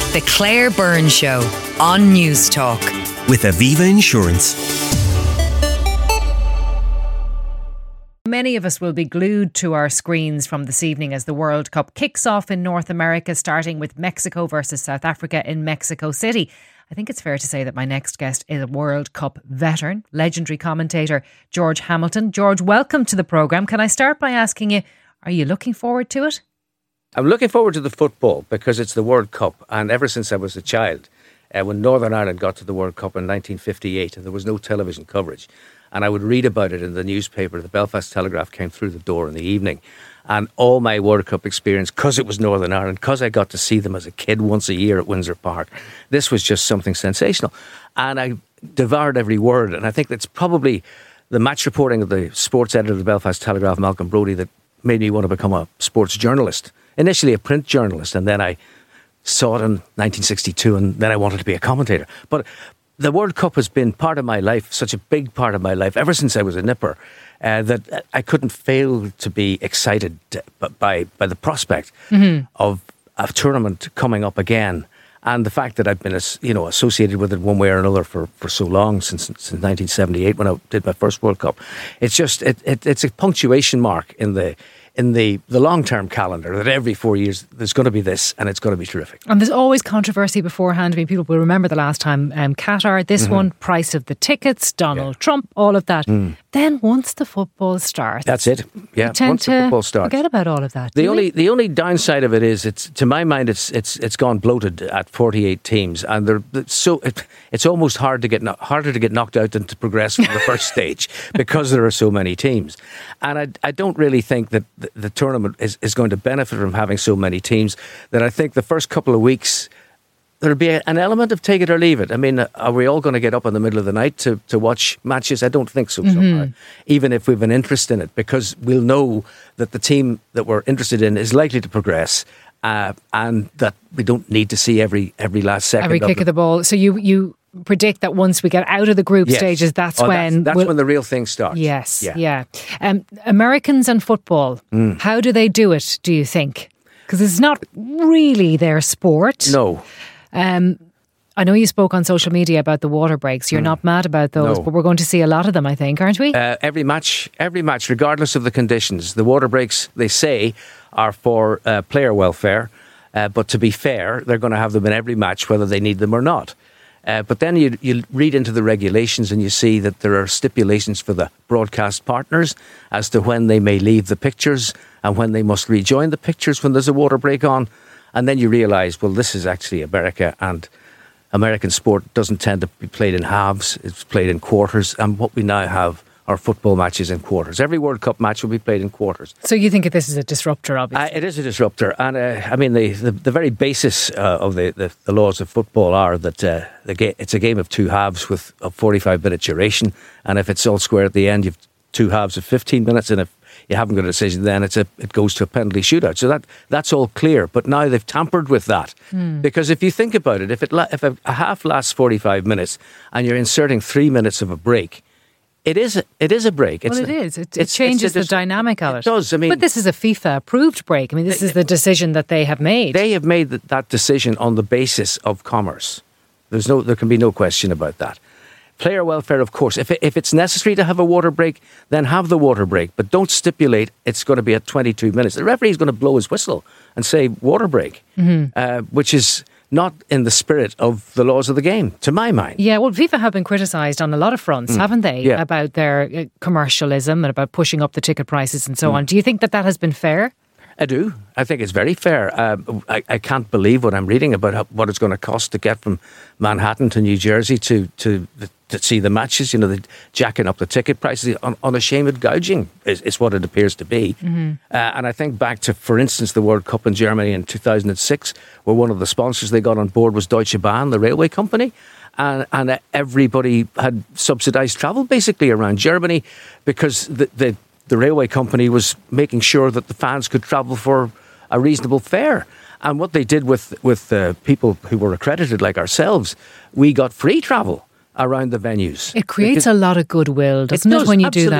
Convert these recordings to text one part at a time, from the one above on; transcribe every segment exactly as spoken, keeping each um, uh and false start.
The Claire Byrne Show on News Talk. With Aviva Insurance. Many of us will be glued to our screens from this evening as the World Cup kicks off in North America, starting with Mexico versus South Africa in Mexico City. I think it's fair to say that my next guest is a World Cup veteran, legendary commentator George Hamilton. George, welcome to the programme. Can I start by asking you, are you looking forward to it? I'm looking forward to the football because it's the World Cup, and ever since I was a child, uh, when Northern Ireland got to the World Cup in nineteen fifty-eight and there was no television coverage, and I would read about it in the newspaper, the Belfast Telegraph came through the door in the evening, and all my World Cup experience, because it was Northern Ireland, because I got to see them as a kid once a year at Windsor Park, this was just something sensational, and I devoured every word. And I think that's probably the match reporting of the sports editor of the Belfast Telegraph, Malcolm Brodie, that made me want to become a sports journalist. Initially a print journalist, and then I saw it in nineteen sixty-two, and then I wanted to be a commentator. But the World Cup has been part of my life, such a big part of my life, ever since I was a nipper, uh, that I couldn't fail to be excited by by the prospect mm-hmm. of a tournament coming up again. And the fact that I've been, you know, associated with it one way or another for, for so long, since since nineteen seventy-eight when I did my first World Cup, it's just it, it it's a punctuation mark in the in the, the long-term calendar that every four years there's going to be this and it's going to be terrific. And there's always controversy beforehand. I mean, people will remember the last time um, Qatar, this mm-hmm. one, price of the tickets, Donald yeah. Trump, all of that. Mm. Then once the football starts, that's it. Yeah, tend once to the football starts, forget about all of that. The only we? the only downside of it is, it's to my mind, it's it's it's gone bloated at forty-eight teams, and they're so it, it's almost hard to get harder to get knocked out than to progress from the first stage because there are so many teams. And I I don't really think that the, the tournament is, is going to benefit from having so many teams. That I think the first couple of weeks there'll be a, an element of take it or leave it. I mean, are we all going to get up in the middle of the night to, to watch matches? I don't think so, mm-hmm. somehow, even if we've an interest in it, because we'll know that the team that we're interested in is likely to progress, uh, and that we don't need to see every every last second. Every of kick the, of the ball. So you, you predict that once we get out of the group yes. stages, that's oh, when... That's, that's we'll, when the real thing starts. Yes, yeah. yeah. Um, Americans and football, mm. how do they do it, do you think? Because it's not really their sport. No. Um, I know you spoke on social media about the water breaks. You're mm. not mad about those, no. but we're going to see a lot of them, I think, aren't we? Uh, every match, every match, regardless of the conditions. The water breaks, they say, are for uh, player welfare. Uh, but to be fair, they're going to have them in every match, whether they need them or not. Uh, but then you, you read into the regulations and you see that there are stipulations for the broadcast partners as to when they may leave the pictures and when they must rejoin the pictures when there's a water break on. And then you realise, well, this is actually America, and American sport doesn't tend to be played in halves. It's played in quarters. And what we now have are football matches in quarters. Every World Cup match will be played in quarters. So you think that this is a disruptor, obviously? Uh, it is a disruptor. And uh, I mean, the, the, the very basis uh, of the, the, the laws of football are that uh, the ga- it's a game of two halves with a forty-five minute duration. And if it's all square at the end, you've two halves of fifteen minutes. And if you haven't got a decision, then it's a, it goes to a penalty shootout. So that that's all clear. But now they've tampered with that. Mm. Because if you think about it, if, it la- if a, a half lasts forty-five minutes and you're inserting three minutes of a break, It is a, it is a break. It's well, it is. It, it it's, changes it's the dynamic of it. It does. I mean, but this is a FIFA-approved break. I mean, this they, is the decision that they have made. They have made that, that decision on the basis of commerce. There's no, there can be no question about that. Player welfare, of course. If it, if it's necessary to have a water break, then have the water break. But don't stipulate it's going to be at twenty-two minutes. The referee is going to blow his whistle and say water break, mm-hmm. uh, which is not in the spirit of the laws of the game, to my mind. Yeah, well, FIFA have been criticised on a lot of fronts, mm. haven't they? Yeah. About their uh, commercialism and about pushing up the ticket prices and so mm. on. Do you think that that has been fair? I do. I think it's very fair. Uh, I, I can't believe what I'm reading about how, what it's going to cost to get from Manhattan to New Jersey to to, to see the matches. You know, the jacking up the ticket prices. Un, unashamed gouging is, is what it appears to be. Mm-hmm. Uh, and I think back to, for instance, the World Cup in Germany in two thousand six, where one of the sponsors they got on board was Deutsche Bahn, the railway company. And, and everybody had subsidised travel basically around Germany because the, the the railway company was making sure that the fans could travel for a reasonable fare. And what they did with, with uh, people who were accredited like ourselves, we got free travel around the venues. It creates it, a lot of goodwill, doesn't it, it does, when you absolutely, do that?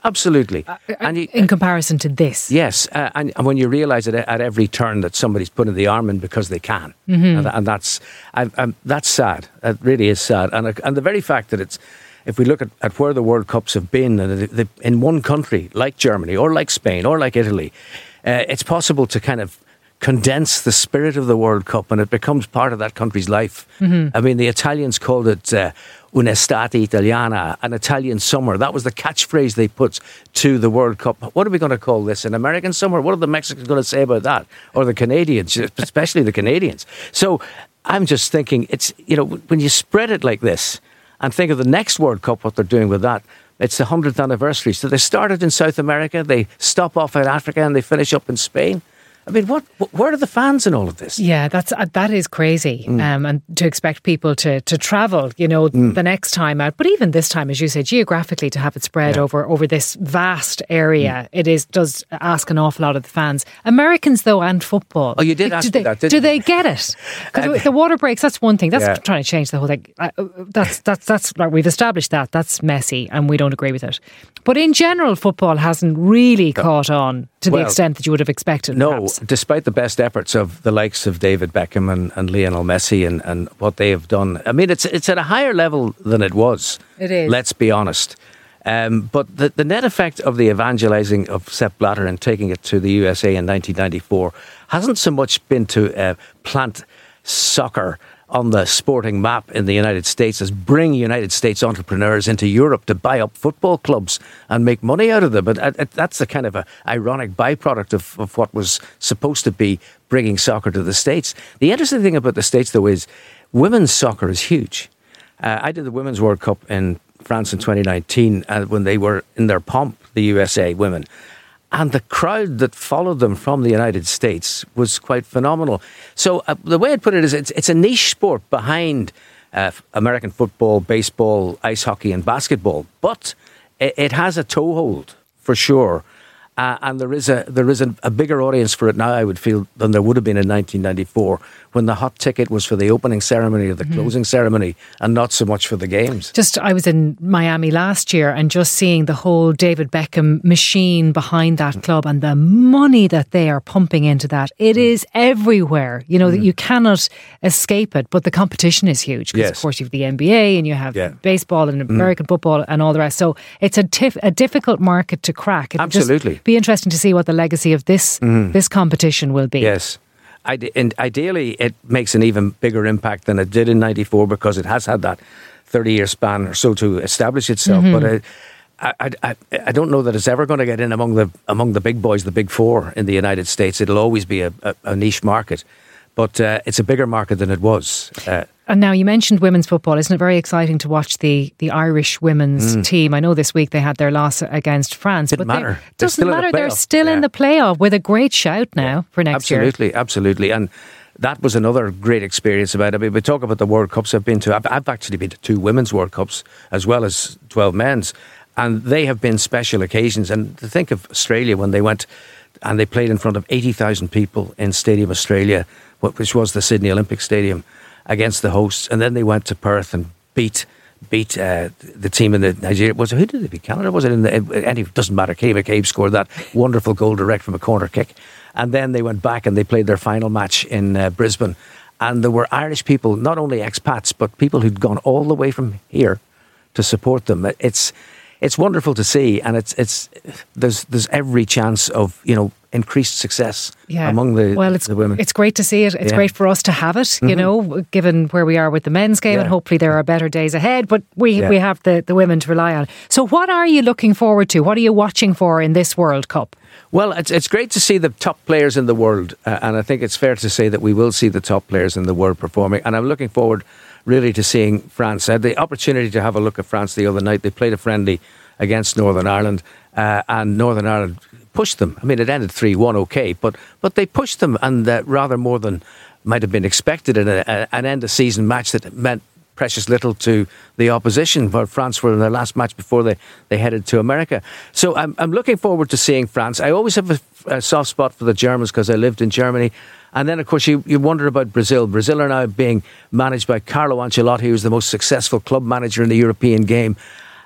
absolutely. Uh, and you, in comparison to this. Yes, uh, and, and when you realise at, at every turn that somebody's putting the arm in because they can, mm-hmm. and, and that's I, I'm, that's sad. It really is sad. And and the very fact that it's, if we look at, at where the World Cups have been, and they, they, in one country like Germany or like Spain or like Italy, uh, it's possible to kind of condense the spirit of the World Cup, and it becomes part of that country's life. Mm-hmm. I mean, the Italians called it uh, un'estate italiana, an Italian summer. That was the catchphrase they put to the World Cup. What are we going to call this? An American summer? What are the Mexicans going to say about that? Or the Canadians, especially the Canadians. So I'm just thinking, it's, you know, when you spread it like this and think of the next World Cup, what they're doing with that, it's the hundredth anniversary. So they started in South America, they stop off in Africa, and they finish up in Spain. I mean, what? Where are the fans in all of this? Yeah, that's uh, that is crazy. Mm. Um, and to expect people to to travel, you know, mm. the next time out, but even this time, as you say, geographically, to have it spread yeah. over over this vast area, mm. it is does ask an awful lot of the fans. Americans, though, and football. Oh, you did ask do they, that, didn't do you? they get it? Because um, the water breaks. That's one thing. That's yeah. trying to change the whole thing. Uh, that's that's that's like we've established that that's messy, and we don't agree with it. But in general, football hasn't really no. caught on to well, the extent that you would have expected. No, perhaps. Despite the best efforts of the likes of David Beckham and, and Lionel Messi and, and what they have done. I mean, it's it's at a higher level than it was. It is. Let's be honest. Um, but the, the net effect of the evangelising of Sepp Blatter and taking it to the U S A in nineteen ninety-four hasn't so much been to uh, plant soccer on the sporting map in the United States as bring United States entrepreneurs into Europe to buy up football clubs and make money out of them. But uh, that's a kind of a ironic byproduct of, of what was supposed to be bringing soccer to the States. The interesting thing about the States, though, is women's soccer is huge. Uh, I did the Women's World Cup in France in twenty nineteen uh, when they were in their pomp, the U S A women. And the crowd that followed them from the United States was quite phenomenal. So uh, the way I'd put it is it's, it's a niche sport behind uh, American football, baseball, ice hockey and basketball. But it, it has a toehold, for sure. Uh, and there is a there is a, a bigger audience for it now, I would feel, than there would have been in nineteen ninety-four, when the hot ticket was for the opening ceremony or the mm-hmm. closing ceremony and not so much for the games. Just, I was in Miami last year and just seeing the whole David Beckham machine behind that mm-hmm. club and the money that they are pumping into that. It mm-hmm. is everywhere. You know, mm-hmm. that you cannot escape it, but the competition is huge. Because, yes. of course, you have the N B A and you have yeah. baseball and American mm-hmm. football and all the rest. So it's a, tif- a difficult market to crack. It'll Absolutely. Be interesting to see what the legacy of this mm. this competition will be. Yes. Ide- and ideally, it makes an even bigger impact than it did in ninety-four because it has had that thirty-year span or so to establish itself. Mm-hmm. But I, I, I, I don't know that it's ever going to get in among the among the big boys, the big four in the United States. It'll always be a, a, a niche market. But uh, it's a bigger market than it was. Uh, and now you mentioned women's football. Isn't it very exciting to watch the, the Irish women's mm. team? I know this week they had their loss against France. Didn't but matter. It doesn't matter. They're still yeah. in the playoff with a great shout now yeah. for next absolutely, year. Absolutely, absolutely. And that was another great experience about it. I mean, we talk about the World Cups I've been to. I've, I've actually been to two women's World Cups as well as twelve men's. And they have been special occasions. And to think of Australia when they went and they played in front of eighty thousand people in Stadium Australia, which was the Sydney Olympic Stadium, against the hosts, and then they went to Perth and beat beat uh, the team in the Nigeria. Was it, who did they beat? Canada? Was it in the? It, it doesn't matter. Katie McCabe scored that wonderful goal direct from a corner kick, and then they went back and they played their final match in uh, Brisbane, and there were Irish people, not only expats, but people who'd gone all the way from here to support them. It's it's wonderful to see, and it's it's there's there's every chance of, you know, increased success yeah. among the, well, it's, the women. It's great to see it. It's yeah. great for us to have it, you mm-hmm. know, given where we are with the men's game, yeah. and hopefully there are better days ahead, but we yeah. we have the, the women to rely on. So what are you looking forward to? What are you watching for in this World Cup? Well, it's it's great to see the top players in the world, uh, and I think it's fair to say that we will see the top players in the world performing, and I'm looking forward really to seeing France. I had the opportunity to have a look at France the other night. They played a friendly against Northern Ireland, uh, and Northern Ireland pushed them. I mean, it ended three one, okay, but but they pushed them, and uh, rather more than might have been expected in a, a, an end-of-season match that meant precious little to the opposition, where France were in their last match before they, they headed to America. So I'm I'm looking forward to seeing France. I always have a, a soft spot for the Germans because I lived in Germany. And then, of course, you, you wonder about Brazil. Brazil are now being managed by Carlo Ancelotti, who's the most successful club manager in the European game.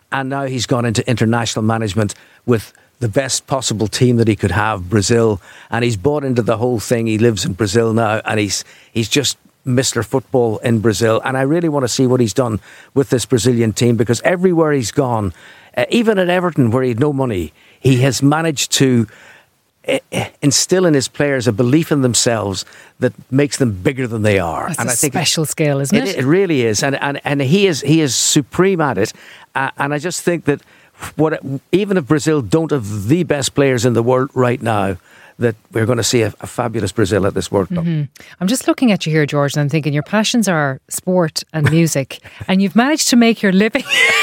and now he's gone into international management with the best possible team that he could have, Brazil, and he's bought into the whole thing. He lives in Brazil now, and he's he's just Mister Football in Brazil, and I really want to see what he's done with this Brazilian team, because everywhere he's gone, uh, even at Everton where he had no money, he has managed to uh, instill in his players a belief in themselves that makes them bigger than they are. That's and a I think special skill, isn't it? it? It really is, and and, and he is he is supreme at it, uh, and I just think that what even if Brazil don't have the best players in the world right now, that we're going to see a, a fabulous Brazil at this World Cup. Mm-hmm. I'm just looking at you here, George, and I'm thinking your passions are sport and music, and you've managed to make your living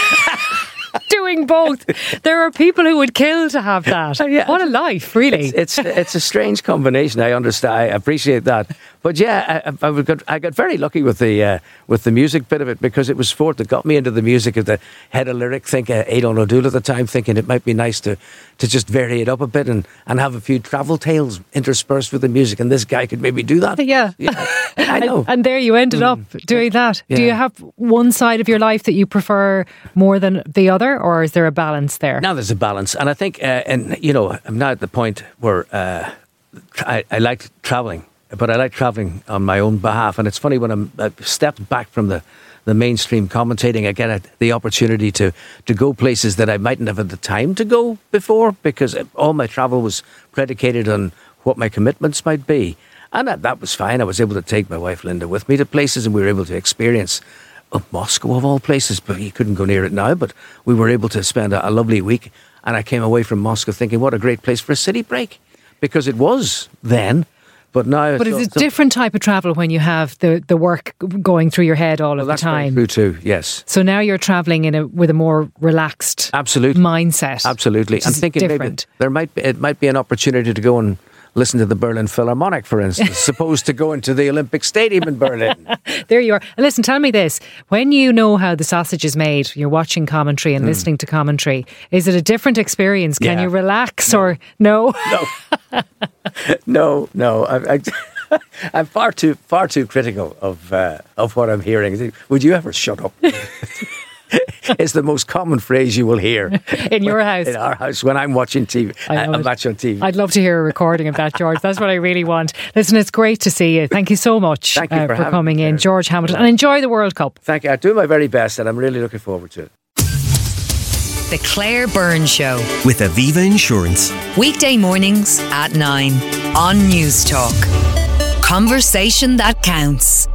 doing both. There are people who would kill to have that. Yeah. What a life, really. It's, it's it's a strange combination. I understand. I appreciate that. But yeah, I, I, got, I got very lucky with the uh, with the music bit of it, because it was sport that got me into the music. At the head of lyric, think uh, Aidan O'Doul at the time, thinking it might be nice to, to just vary it up a bit and, and have a few travel tales interspersed with the music. And this guy could maybe do that. Yeah, yeah I know. And, and there you ended up doing that. Yeah. Do you have one side of your life that you prefer more than the other, or is there a balance there? Now there's a balance, and I think, uh, and you know, I'm now at the point where uh, I, I like travelling. But I like travelling on my own behalf. And it's funny, when I'm, I've stepped back from the, the mainstream commentating, I get the opportunity to, to go places that I mightn't have had the time to go before, because all my travel was predicated on what my commitments might be. And that, that was fine. I was able to take my wife Linda with me to places, and we were able to experience oh, Moscow of all places. But you couldn't go near it now. But we were able to spend a, a lovely week. And I came away from Moscow thinking, what a great place for a city break. Because it was then. But now, but it's a different type of travel when you have the, the work going through your head all well, of the that's time. True too, yes. So now you're travelling in a with a more relaxed, absolutely mindset. Absolutely, I'm thinking different. maybe there might be, it might be an opportunity to go and listen to the Berlin Philharmonic, for instance, supposed to go into the Olympic Stadium in Berlin. There you are. And listen, tell me this. When you know how the sausage is made, you're watching commentary and mm. listening to commentary, is it a different experience? Can yeah. you relax no. or no? No. no, no. I, I, I'm far too far too critical of uh, of what I'm hearing. Would you ever shut up? It's the most common phrase you will hear in your house. In our house, when I'm watching T V, a match on T V. I'd love to hear a recording of that, George. That's what I really want. Listen, it's great to see you. Thank you so much Thank you uh, for, for coming me, in, George Hamilton, and enjoy the World Cup. Thank you. I do my very best, and I'm really looking forward to it. The Claire Byrne Show with Aviva Insurance. Weekday mornings at nine on News Talk. Conversation that counts.